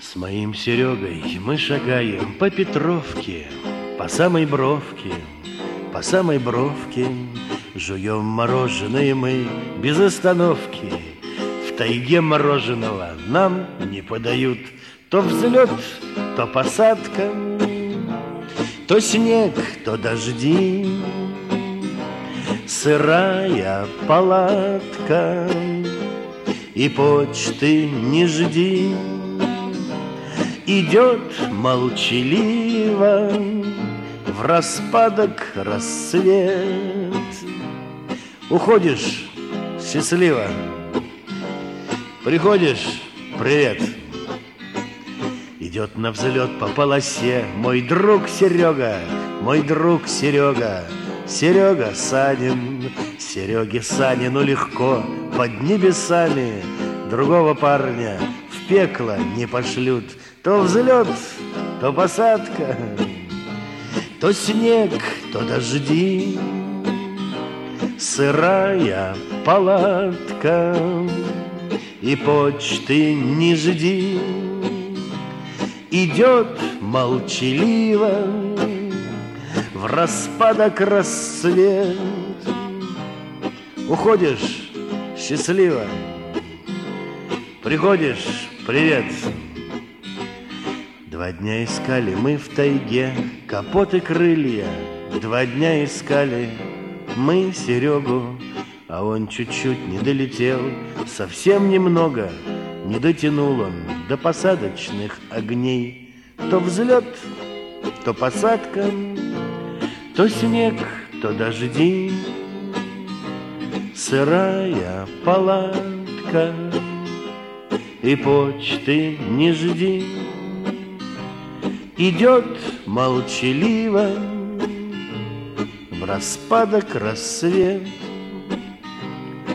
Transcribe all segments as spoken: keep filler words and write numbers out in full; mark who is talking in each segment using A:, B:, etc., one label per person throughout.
A: С моим Серегой мы шагаем по Петровке, по самой бровке, по самой бровке. Жуем мороженое мы без остановки. В тайге мороженого нам не подают. То взлет, то посадка, то снег, то дожди. Сырая палатка, и почты не жди. Идет молчаливо в распадок рассвет. Уходишь счастливо, приходишь привет. Идет на взлет по полосе мой друг Серега, мой друг Серега, Серега Санин. Сереге Санину легко под небесами, другого парня в пекло не пошлют. То взлет, то посадка, то снег, то дожди. Сырая палатка, и почты не жди. Идет молчаливо в распадок рассвет. Уходишь счастливо, приходишь привет. Два дня искали мы в тайге капот и крылья. Два дня искали мы Серегу, а он чуть-чуть не долетел, совсем немного не дотянул он до посадочных огней. То взлет, то посадка, то снег, то дожди. Сырая палатка, и почты не жди. Идет молчаливо в распадок рассвет.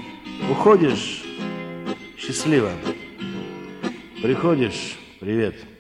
A: Уходишь счастливо, приходишь привет.